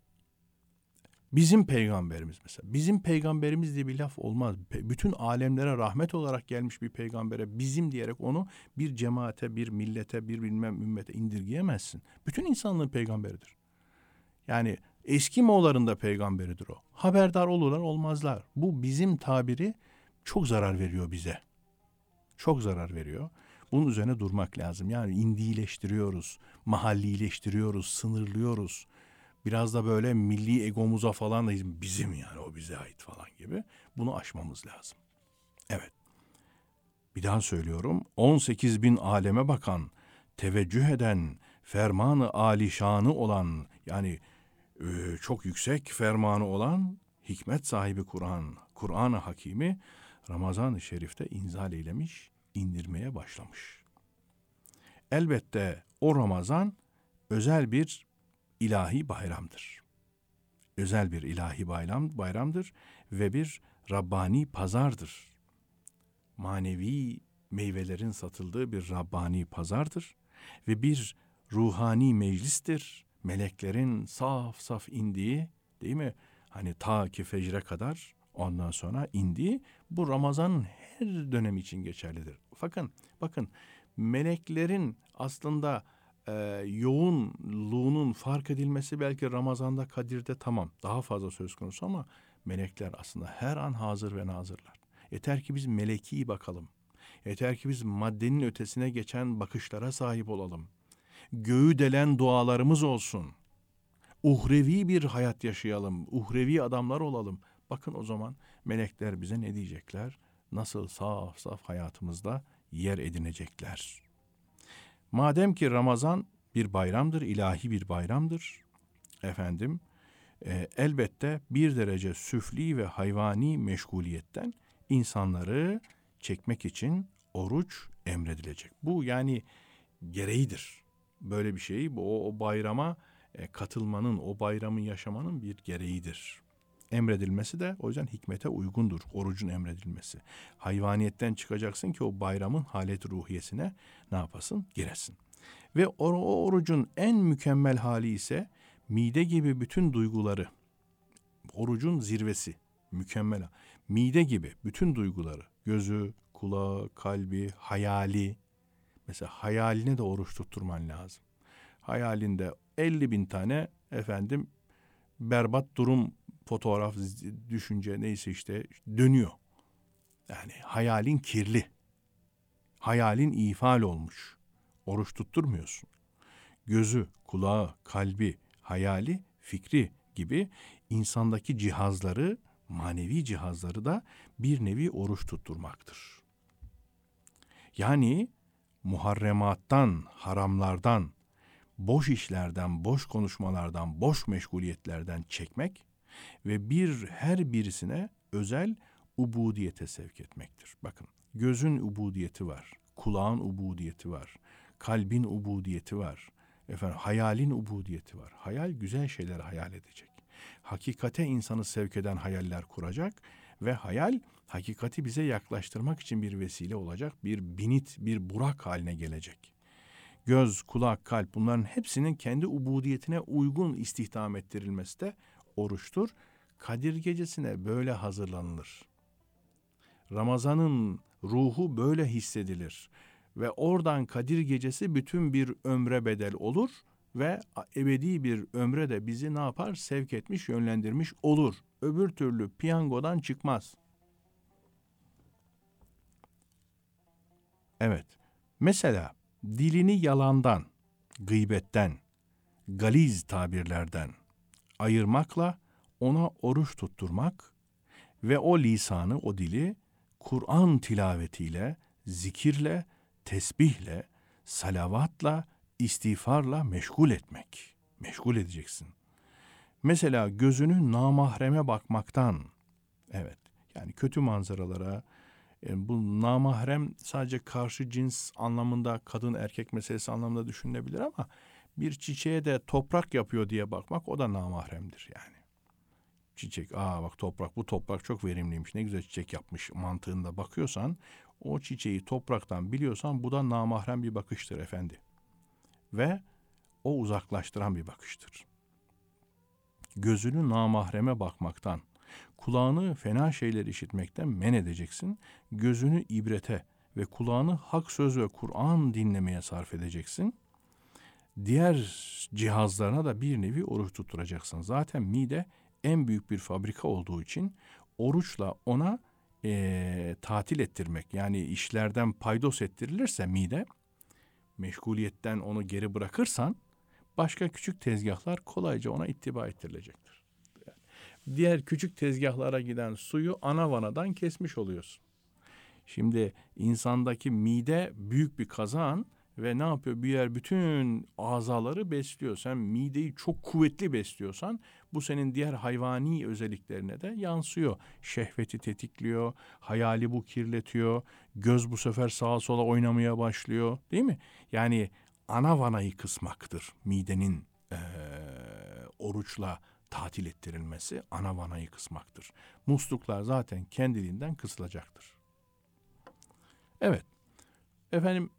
Speaker 1: Bizim peygamberimiz mesela. Bizim peygamberimiz diye bir laf olmaz. Bütün alemlere rahmet olarak gelmiş bir peygambere bizim diyerek onu bir cemaate, bir millete, bir bilmem ümmete indirgeyemezsin. Bütün insanlığın peygamberidir. Yani Eskimoğulların da peygamberidir o. Haberdar olurlar olmazlar. Bu bizim tabiri çok zarar veriyor bize. Çok zarar veriyor. Bunun üzerine durmak lazım. Yani indileştiriyoruz, mahallileştiriyoruz, sınırlıyoruz. Biraz da böyle milli egomuza falan da bizim yani o bize ait falan gibi. Bunu aşmamız lazım. Evet. Bir daha söylüyorum. on sekiz bin aleme bakan, teveccüh eden, fermanı alişanı olan yani e, çok yüksek fermanı olan hikmet sahibi Kur'an, Kur'an-ı Hakîm'i Ramazan-ı Şerif'te inzal eylemiş, indirmeye başlamış. Elbette o Ramazan özel bir ilahi bayramdır. Özel bir ilahi bayram bayramdır ve bir Rabbani pazardır. Manevi meyvelerin satıldığı bir Rabbani pazardır ve bir ruhani meclistir. Meleklerin saf saf indiği, değil mi? Hani ta ki fecre kadar ondan sonra indiği, bu Ramazan'ın her dönemi için geçerlidir. Bakın, bakın meleklerin aslında e, yoğunluğunun fark edilmesi belki Ramazan'da, Kadir'de tamam daha fazla söz konusu ama melekler aslında her an hazır ve nazırlar. Yeter ki biz meleki bakalım. Yeter ki biz maddenin ötesine geçen bakışlara sahip olalım. Göğü delen dualarımız olsun. Uhrevi bir hayat yaşayalım. Uhrevi adamlar olalım. Bakın o zaman melekler bize ne diyecekler? Nasıl saf saf hayatımızda yer edinecekler. Madem ki Ramazan bir bayramdır, ilahi bir bayramdır. Efendim, e, elbette bir derece süfli ve hayvani meşguliyetten insanları çekmek için oruç emredilecek. Bu yani gereğidir. Böyle bir şey, bu o, o bayrama e, katılmanın, o bayramı yaşamanın bir gereğidir. Emredilmesi de o yüzden hikmete uygundur orucun emredilmesi. Hayvaniyetten çıkacaksın ki o bayramın halet ruhiyesine ne yapasın? Giresin. Ve o, o orucun en mükemmel hali ise mide gibi bütün duyguları, orucun zirvesi, mükemmel. Mide gibi bütün duyguları, gözü, kulağı, kalbi, hayali. Mesela hayaline de oruç tutturman lazım. Hayalinde elli bin tane efendim berbat durum, fotoğraf, düşünce neyse işte dönüyor. Yani hayalin kirli. Hayalin ifal olmuş. Oruç tutturmuyorsun. Gözü, kulağı, kalbi, hayali, fikri gibi insandaki cihazları, manevi cihazları da bir nevi oruç tutturmaktır. Yani muharremattan, haramlardan, boş işlerden, boş konuşmalardan, boş meşguliyetlerden çekmek ve bir her birisine özel ubudiyete sevk etmektir. Bakın, gözün ubudiyeti var, kulağın ubudiyeti var, kalbin ubudiyeti var, efendim hayalin ubudiyeti var. Hayal güzel şeyler hayal edecek. Hakikate insanı sevk eden hayaller kuracak ve hayal hakikati bize yaklaştırmak için bir vesile olacak, bir binit, bir burak haline gelecek. Göz, kulak, kalp bunların hepsinin kendi ubudiyetine uygun istihdam ettirilmesi de oruçtur. Kadir gecesine böyle hazırlanılır. Ramazan'ın ruhu böyle hissedilir. Ve oradan Kadir gecesi bütün bir ömre bedel olur ve ebedi bir ömre de bizi ne yapar? Sevk etmiş, yönlendirmiş olur. Öbür türlü piyangodan çıkmaz. Evet, mesela dilini yalandan, gıybetten, galiz tabirlerden ayırmakla ona oruç tutturmak ve o lisanı, o dili Kur'an tilavetiyle, zikirle, tesbihle, salavatla, istiğfarla meşgul etmek. Meşgul edeceksin. Mesela gözünü namahreme bakmaktan, evet yani kötü manzaralara, yani bu namahrem sadece karşı cins anlamında, kadın erkek meselesi anlamında düşünülebilir ama bir çiçeğe de toprak yapıyor diye bakmak o da namahremdir yani. Çiçek, aa bak toprak, bu toprak çok verimliymiş, ne güzel çiçek yapmış mantığında bakıyorsan, o çiçeği topraktan biliyorsan bu da namahrem bir bakıştır efendi. Ve o uzaklaştıran bir bakıştır. Gözünü namahreme bakmaktan, kulağını fena şeyler işitmekten men edeceksin. Gözünü ibrete ve kulağını hak söz ve Kur'an dinlemeye sarf edeceksin. Diğer cihazlarına da bir nevi oruç tutturacaksın. Zaten mide en büyük bir fabrika olduğu için oruçla ona e, tatil ettirmek, yani işlerden paydos ettirilirse mide, meşguliyetten onu geri bırakırsan başka küçük tezgahlar kolayca ona ittiba ettirilecektir. Diğer küçük tezgahlara giden suyu ana vanadan kesmiş oluyorsun. Şimdi insandaki mide büyük bir kazan ve ne yapıyor? Bir yer bütün azaları besliyor. Sen mideyi çok kuvvetli besliyorsan bu senin diğer hayvani özelliklerine de yansıyor. Şehveti tetikliyor, hayali bu kirletiyor, göz bu sefer sağa sola oynamaya başlıyor, değil mi? Yani ana vanayı kısmaktır. Midenin e, oruçla tatil ettirilmesi ana vanayı kısmaktır. Musluklar zaten kendiliğinden kısılacaktır. Evet, efendim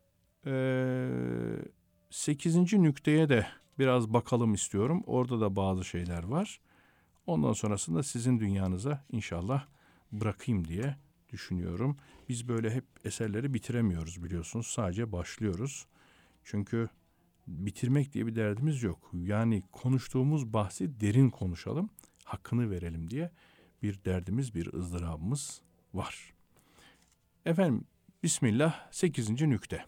Speaker 1: e, sekizinci nükteye de biraz bakalım istiyorum. Orada da bazı şeyler var. Ondan sonrasında sizin dünyanıza inşallah bırakayım diye düşünüyorum. Biz böyle hep eserleri bitiremiyoruz biliyorsunuz. Sadece başlıyoruz. Çünkü bitirmek diye bir derdimiz yok. Yani konuştuğumuz bahsi derin konuşalım, hakkını verelim diye bir derdimiz, bir ızdırabımız var. Efendim, Bismillah, sekizinci nükte.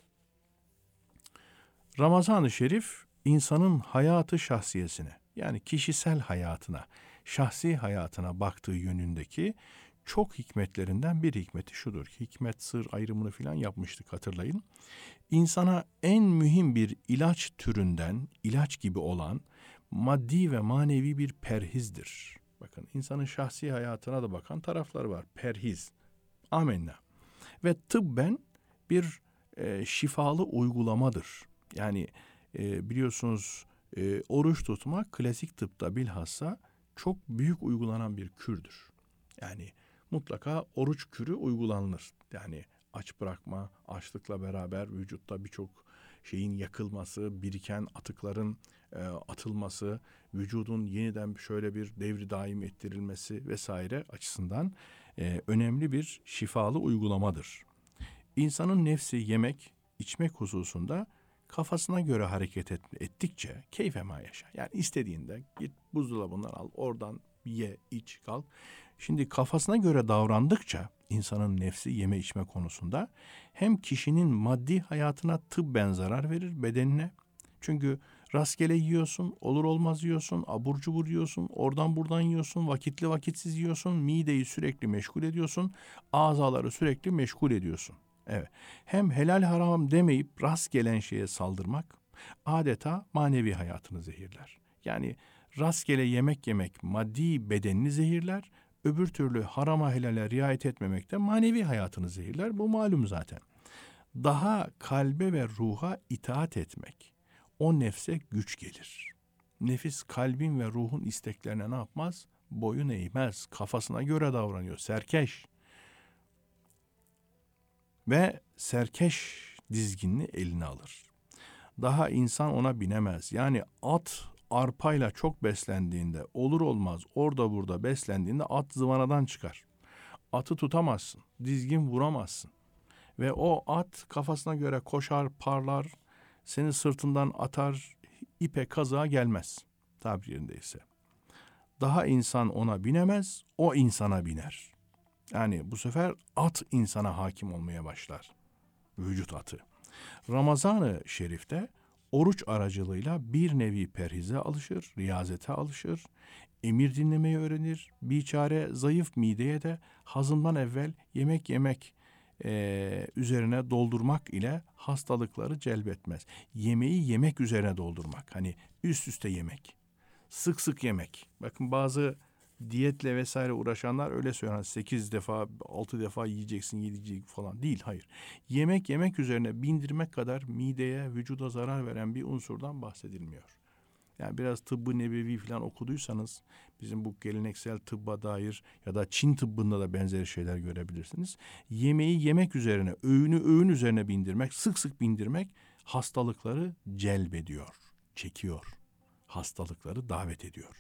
Speaker 1: Ramazan-ı Şerif insanın hayatı şahsiyesine, yani kişisel hayatına, şahsi hayatına baktığı yönündeki çok hikmetlerinden bir hikmeti şudur. Hikmet, sır ayrımını filan yapmıştık, hatırlayın. İnsana en mühim bir ilaç türünden, ilaç gibi olan maddi ve manevi bir perhizdir. Bakın, insanın şahsi hayatına da bakan taraflar var. Perhiz. Amenna. Ve tıbben bir e, şifalı uygulamadır. Yani e, biliyorsunuz e, oruç tutmak klasik tıpta bilhassa çok büyük uygulanan bir kürdür. Yani mutlaka oruç kürü uygulanır. Yani aç bırakma, açlıkla beraber vücutta birçok şeyin yakılması, biriken atıkların e, atılması, vücudun yeniden şöyle bir devri daim ettirilmesi vesaire açısından e, önemli bir şifalı uygulamadır. İnsanın nefsi yemek, içmek hususunda kafasına göre hareket et, ettikçe keyfe ma yaşa. Yani istediğinde git buzdolabından al, oradan ye, iç, kalk. Şimdi kafasına göre davrandıkça insanın nefsi yeme içme konusunda hem kişinin maddi hayatına tıbben zarar verir, bedenine. Çünkü rastgele yiyorsun, olur olmaz yiyorsun, abur cubur yiyorsun, oradan buradan yiyorsun, vakitli vakitsiz yiyorsun, mideyi sürekli meşgul ediyorsun, azaları sürekli meşgul ediyorsun. Evet, hem helal haram demeyip rast gelen şeye saldırmak adeta manevi hayatını zehirler. Yani rastgele yemek yemek maddi bedenini zehirler, öbür türlü harama helale riayet etmemek de manevi hayatını zehirler. Bu malum zaten. Daha kalbe ve ruha itaat etmek, o nefse güç gelir. Nefis kalbin ve ruhun isteklerine ne yapmaz? Boyun eğmez, kafasına göre davranıyor, serkeş. Ve serkeş dizginini eline alır. Daha insan ona binemez. Yani at arpayla çok beslendiğinde, olur olmaz orada burada beslendiğinde at zıvanadan çıkar. Atı tutamazsın, dizgin vuramazsın. Ve o at kafasına göre koşar, parlar, seni sırtından atar, ipe kazığa gelmez tabir yerindeyse. Daha insan ona binemez, o insana biner. Yani bu sefer at insana hakim olmaya başlar. Vücut atı. Ramazan-ı Şerif'te oruç aracılığıyla bir nevi perhize alışır, riyazete alışır, emir dinlemeyi öğrenir. Biçare zayıf mideye de hazımdan evvel yemek yemek e, üzerine doldurmak ile hastalıkları celbetmez. Yemeği yemek üzerine doldurmak. Hani üst üste yemek. Sık sık yemek. Bakın bazı diyetle vesaire uğraşanlar öyle söylüyor. Sekiz defa, altı defa yiyeceksin, yiyecek falan. Değil, hayır. Yemek yemek üzerine bindirmek kadar mideye, vücuda zarar veren bir unsurdan bahsedilmiyor. Yani biraz tıbbı nebevi falan okuduysanız bizim bu geleneksel tıbba dair ya da Çin tıbbında da benzeri şeyler görebilirsiniz. Yemeği yemek üzerine, öğünü öğün üzerine bindirmek, sık sık bindirmek hastalıkları celbediyor, çekiyor. Hastalıkları davet ediyor.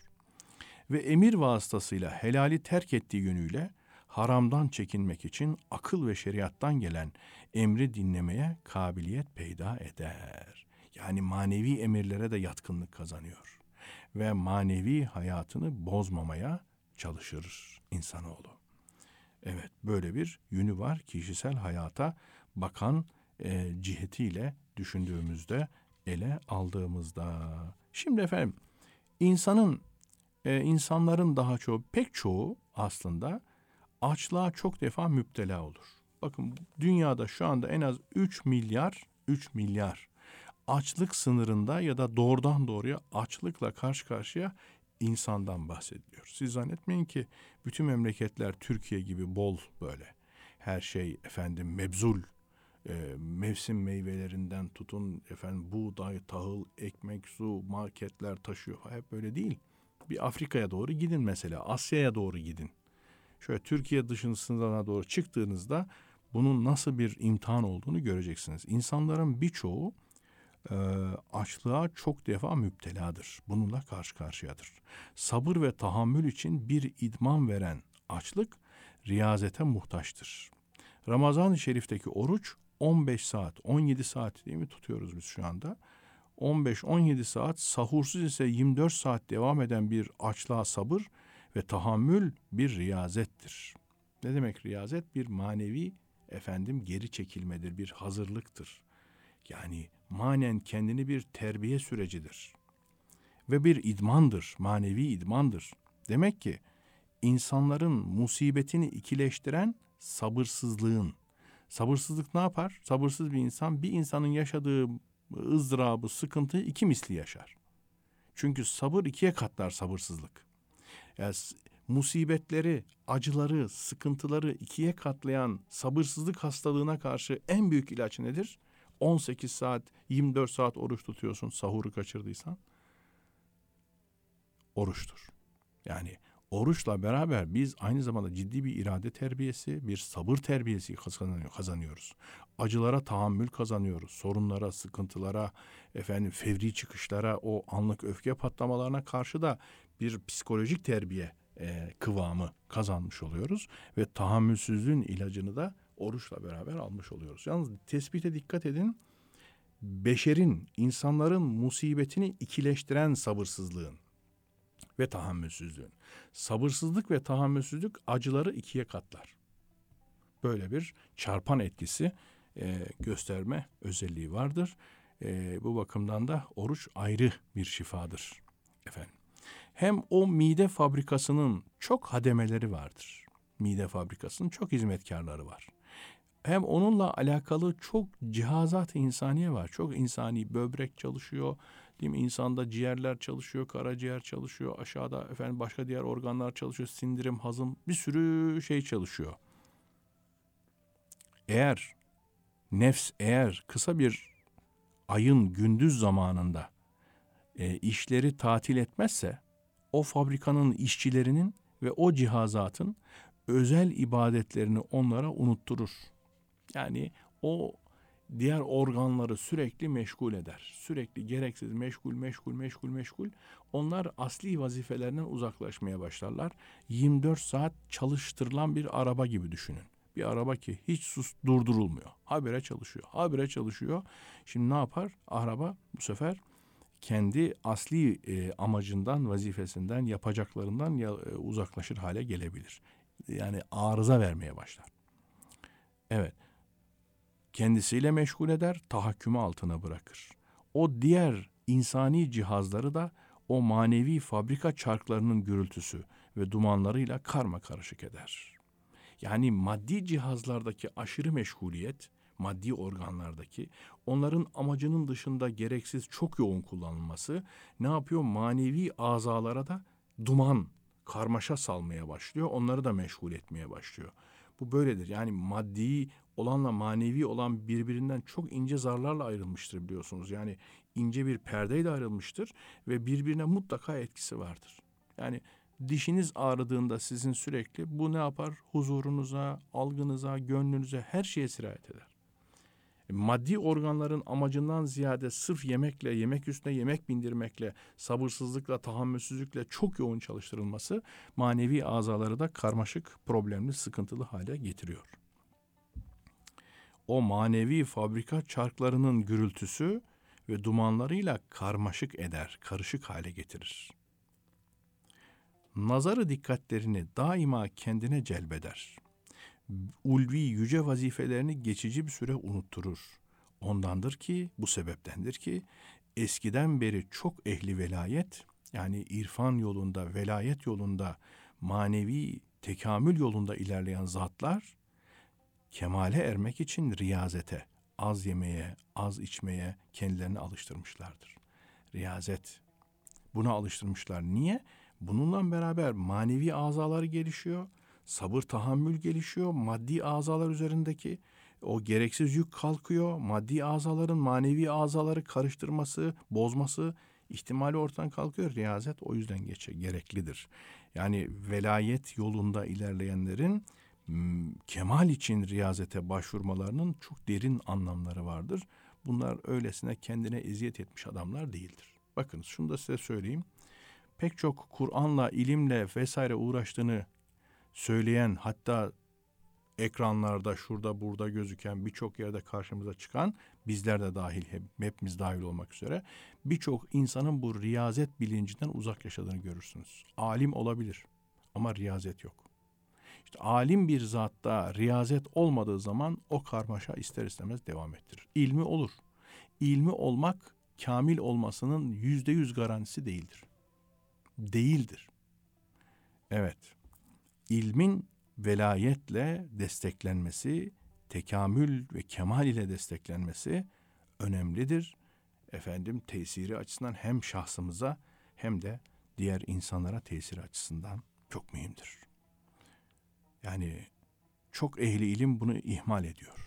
Speaker 1: Ve emir vasıtasıyla helali terk ettiği yönüyle haramdan çekinmek için akıl ve şeriattan gelen emri dinlemeye kabiliyet peyda eder. Yani manevi emirlere de yatkınlık kazanıyor. Ve manevi hayatını bozmamaya çalışır insanoğlu. Evet, böyle bir yönü var kişisel hayata bakan e, cihetiyle düşündüğümüzde, ele aldığımızda. Şimdi efendim, insanın Ee, insanların daha çoğu, pek çoğu aslında açlığa çok defa müptela olur. Bakın dünyada şu anda en az üç milyar, üç milyar açlık sınırında ya da doğrudan doğruya açlıkla karşı karşıya insandan bahsediliyor. Siz zannetmeyin ki bütün memleketler Türkiye gibi bol böyle. Her şey efendim mebzul, e, mevsim meyvelerinden tutun, efendim buğday, tahıl, ekmek, su, marketler taşıyor. Hep böyle değil. Bir Afrika'ya doğru gidin mesela, Asya'ya doğru gidin. Şöyle Türkiye dışına doğru çıktığınızda bunun nasıl bir imtihan olduğunu göreceksiniz. İnsanların birçoğu e, açlığa çok defa müpteladır. Bununla karşı karşıyadır. Sabır ve tahammül için bir idman veren açlık riyazete muhtaçtır. Ramazan-ı Şerif'teki oruç on beş saat, on yedi saat değil mi tutuyoruz biz şu anda? on beş on yedi saat, sahursuz ise yirmi dört saat devam eden bir açlığa sabır ve tahammül bir riyazettir. Ne demek riyazet? Bir manevi efendim geri çekilmedir, bir hazırlıktır. Yani manen kendini bir terbiye sürecidir. Ve bir idmandır, manevi idmandır. Demek ki insanların musibetini ikileştiren sabırsızlığın. Sabırsızlık ne yapar? Sabırsız bir insan bir insanın yaşadığı ızdırabı, sıkıntıyı iki misli yaşar. Çünkü sabır ikiye katlar sabırsızlık. Yani musibetleri, acıları, sıkıntıları ikiye katlayan sabırsızlık hastalığına karşı en büyük ilaç nedir? on sekiz saat, yirmi dört saat oruç tutuyorsun sahuru kaçırdıysan. Oruçtur. Yani oruçla beraber biz aynı zamanda ciddi bir irade terbiyesi, bir sabır terbiyesi kazanıyoruz. Acılara tahammül kazanıyoruz. Sorunlara, sıkıntılara, efendim fevri çıkışlara, o anlık öfke patlamalarına karşı da bir psikolojik terbiye e, kıvamı kazanmış oluyoruz. Ve tahammülsüzlüğün ilacını da oruçla beraber almış oluyoruz. Yalnız tespite dikkat edin. Beşerin, insanların musibetini ikileştiren sabırsızlığın ve tahammülsüzlüğün. Sabırsızlık ve tahammülsüzlük acıları ikiye katlar. Böyle bir çarpan etkisi e, gösterme özelliği vardır. E, bu bakımdan da oruç ayrı bir şifadır efendim. Hem o mide fabrikasının çok hademeleri vardır. Mide fabrikasının çok hizmetkarları var. Hem onunla alakalı çok cihazat-ı insaniye var. Çok insani böbrek çalışıyor. Değil mi? İnsanda ciğerler çalışıyor, karaciğer çalışıyor. Aşağıda efendim başka diğer organlar çalışıyor. Sindirim, hazım bir sürü şey çalışıyor. Eğer nefs eğer kısa bir ayın gündüz zamanında e, işleri tatil etmezse o fabrikanın işçilerinin ve o cihazatın özel ibadetlerini onlara unutturur. Yani o diğer organları sürekli meşgul eder. Sürekli gereksiz meşgul, meşgul, meşgul, meşgul. Onlar asli vazifelerinden uzaklaşmaya başlarlar. yirmi dört saat çalıştırılan bir araba gibi düşünün. Bir araba ki hiç sus durdurulmuyor. Habire çalışıyor, habire çalışıyor. Şimdi ne yapar? Araba bu sefer kendi asli e, amacından, vazifesinden, yapacaklarından ya, e, uzaklaşır hale gelebilir. Yani arıza vermeye başlar. Evet. Kendisiyle meşgul eder, tahakkümü altına bırakır. O diğer insani cihazları da o manevi fabrika çarklarının gürültüsü ve dumanlarıyla karma karışık eder. Yani maddi cihazlardaki aşırı meşguliyet, maddi organlardaki, onların amacının dışında gereksiz çok yoğun kullanılması ne yapıyor? Manevi azalara da duman, karmaşa salmaya başlıyor, onları da meşgul etmeye başlıyor. Bu böyledir. Yani maddi olanla manevi olan birbirinden çok ince zarlarla ayrılmıştır biliyorsunuz. Yani ince bir perdeyle ayrılmıştır ve birbirine mutlaka etkisi vardır. Yani dişiniz ağrıdığında sizin sürekli bu ne yapar? Huzurunuza, algınıza, gönlünüze her şeye sirayet eder. Maddi organların amacından ziyade sırf yemekle, yemek üstüne yemek bindirmekle, sabırsızlıkla, tahammülsüzlükle çok yoğun çalıştırılması manevi azaları da karmaşık, problemli, sıkıntılı hale getiriyor. O manevi fabrika çarklarının gürültüsü ve dumanlarıyla karmaşık eder, karışık hale getirir. Nazarı dikkatlerini daima kendine celbeder. Ulvi yüce vazifelerini geçici bir süre unutturur. Ondandır ki, bu sebeptendir ki, eskiden beri çok ehli velayet, yani irfan yolunda, velayet yolunda, manevi tekamül yolunda ilerleyen zatlar, kemale ermek için riyazete, az yemeye, az içmeye kendilerini alıştırmışlardır. Riyazet, buna alıştırmışlar. Niye? Bununla beraber manevi azaları gelişiyor, sabır, tahammül gelişiyor, maddi azalar üzerindeki O gereksiz yük kalkıyor. Maddi azaların manevi azaları karıştırması, bozması ihtimali ortadan kalkıyor. Riyazet o yüzden geçe, gereklidir. Yani velayet yolunda ilerleyenlerin m, kemal için riyazete başvurmalarının çok derin anlamları vardır. Bunlar öylesine kendine eziyet etmiş adamlar değildir. Bakınız şunu da size söyleyeyim. Pek çok Kur'an'la, ilimle vesaire uğraştığını söyleyen, hatta ekranlarda şurada burada gözüken, birçok yerde karşımıza çıkan, bizler de dahil, hep, hepimiz dahil olmak üzere, birçok insanın bu riyazet bilincinden uzak yaşadığını görürsünüz. Alim olabilir ama riyazet yok. İşte alim bir zatta riyazet olmadığı zaman o karmaşa ister istemez devam ettirir. İlmi olur. İlmi olmak kamil olmasının yüzde yüz garantisi değildir. Değildir. Evet. İlmin velayetle desteklenmesi, tekamül ve kemal ile desteklenmesi önemlidir. Efendim tesiri açısından hem şahsımıza hem de diğer insanlara tesiri açısından çok mühimdir. Yani çok ehli ilim bunu ihmal ediyor.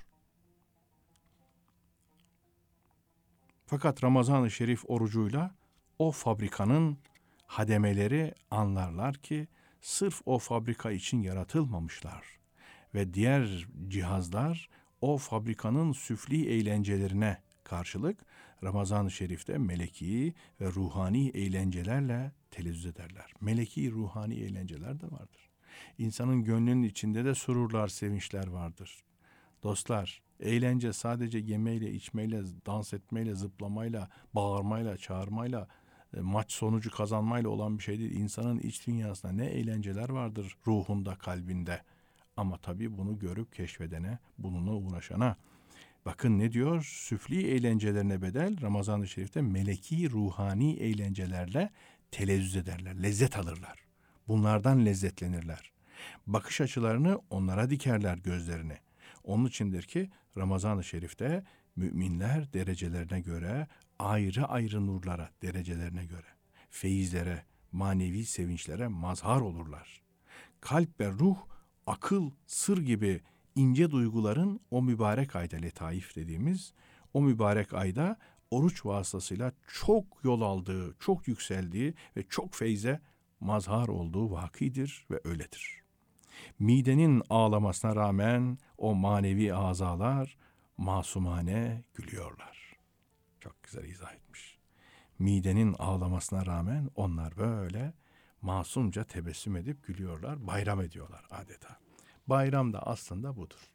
Speaker 1: Fakat Ramazan-ı Şerif orucuyla o fabrikanın hademeleri anlarlar ki sırf o fabrika için yaratılmamışlar ve diğer cihazlar o fabrikanın süfli eğlencelerine karşılık Ramazan-ı Şerif'te meleki ve ruhani eğlencelerle telezzüz ederler. Meleki ruhani eğlenceler de vardır. İnsanın gönlünün içinde de sururlar, sevinçler vardır. Dostlar, eğlence sadece yemeyle, içmeyle, dans etmeyle, zıplamayla, bağırmayla, çağırmayla, maç sonucu kazanmayla olan bir şey değil. İnsanın iç dünyasında ne eğlenceler vardır ruhunda, kalbinde. Ama tabii bunu görüp keşfedene, bununla uğraşana. Bakın ne diyor? Süfli eğlencelerine bedel Ramazan-ı Şerif'te meleki, ruhani eğlencelerle telezzüz ederler, lezzet alırlar. Bunlardan lezzetlenirler. Bakış açılarını onlara dikerler, gözlerini. Onun içindir ki Ramazan-ı Şerif'te müminler derecelerine göre ayrı ayrı nurlara, derecelerine göre, feyizlere, manevi sevinçlere mazhar olurlar. Kalp ve ruh, akıl, sır gibi ince duyguların o mübarek ayda, letaif dediğimiz o mübarek ayda oruç vasıtasıyla çok yol aldığı, çok yükseldiği ve çok feyze mazhar olduğu vakidir ve öyledir. Midenin ağlamasına rağmen o manevi azalar masumane gülüyorlar. Çok güzel izah etmiş. Midenin ağlamasına rağmen onlar böyle masumca tebessüm edip gülüyorlar, bayram ediyorlar adeta. Bayram da aslında budur.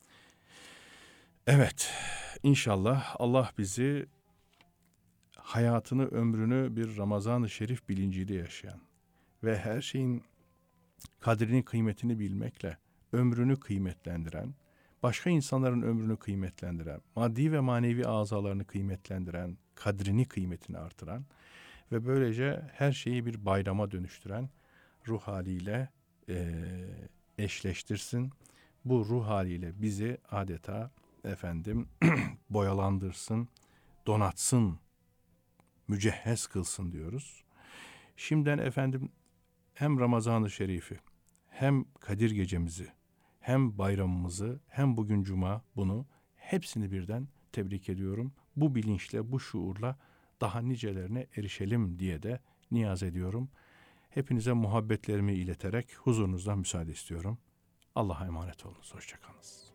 Speaker 1: Evet, inşallah Allah bizi hayatını, ömrünü bir Ramazan-ı Şerif bilinciyle yaşayan ve her şeyin kadrini, kıymetini bilmekle ömrünü kıymetlendiren, başka insanların ömrünü kıymetlendiren, maddi ve manevi azalarını kıymetlendiren, kadrini, kıymetini artıran ve böylece her şeyi bir bayrama dönüştüren ruh haliyle e, eşleştirsin. Bu ruh haliyle bizi adeta efendim boyalandırsın, donatsın, mücehhez kılsın diyoruz. Şimdiden efendim hem Ramazan-ı Şerif'i, hem Kadir Gecemizi, hem bayramımızı, hem bugün Cuma, bunu hepsini birden tebrik ediyorum. Bu bilinçle, bu şuurla daha nicelerine erişelim diye de niyaz ediyorum. Hepinize muhabbetlerimi ileterek huzurunuzdan müsaade istiyorum. Allah'a emanet olunuz. Hoşça kalınız.